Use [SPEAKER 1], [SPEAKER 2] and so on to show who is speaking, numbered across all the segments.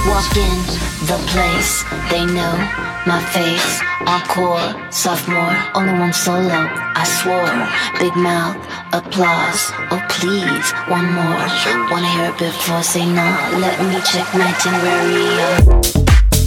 [SPEAKER 1] Walk in the place, they know my face. Encore, sophomore, only one solo. I swore, big mouth, applause. Oh please, one more. Wanna hear it before say no. Let me check my itinerary.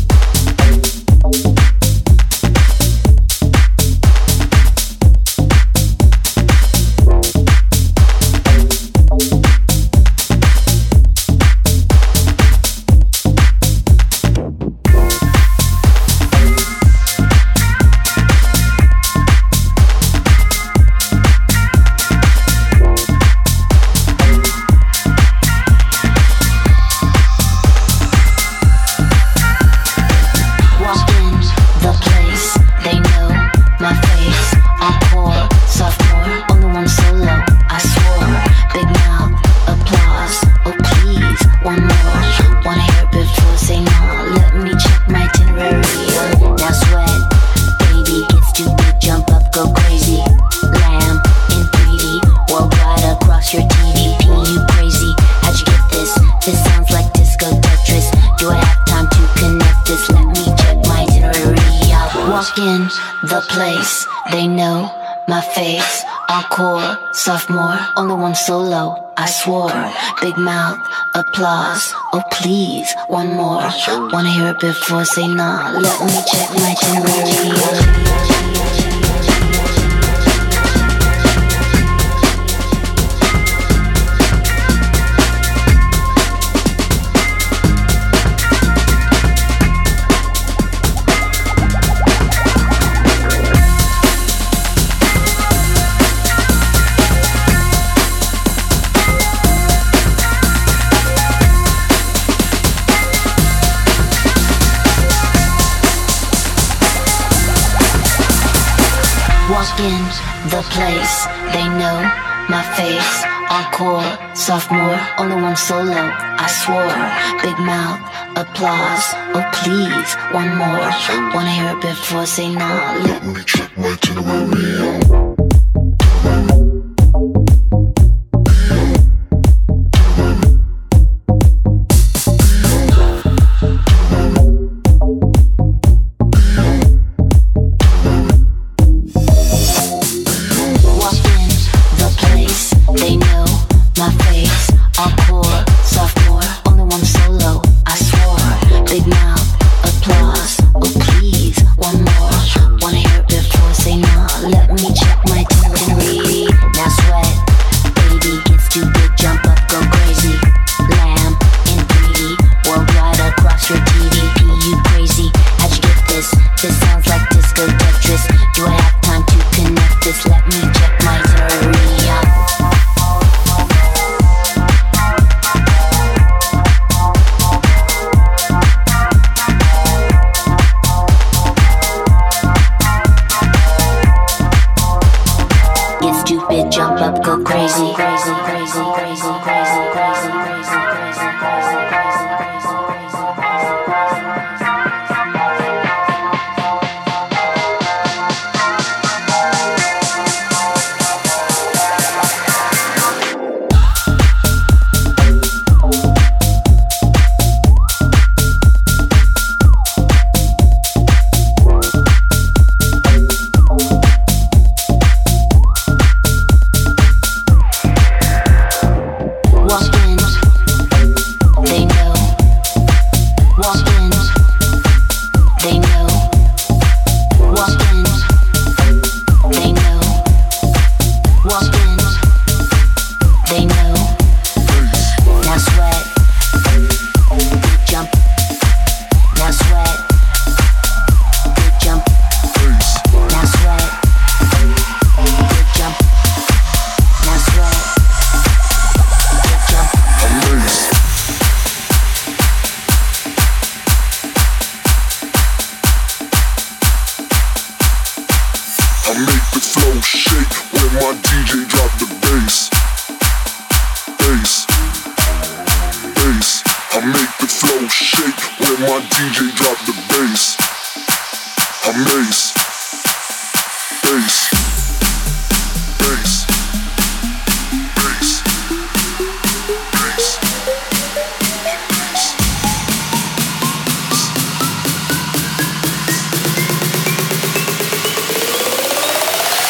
[SPEAKER 1] Encore, sophomore, only one solo. I swore, big mouth, applause. Oh please, one more. Wanna hear it before say nah. Let me check my itinerary. Walk in the place, they know my face. Encore, sophomore, only one solo. I swore, big mouth, applause. Oh please, one more. Wanna hear it before say nah. Let me check my itinerary.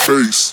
[SPEAKER 2] face.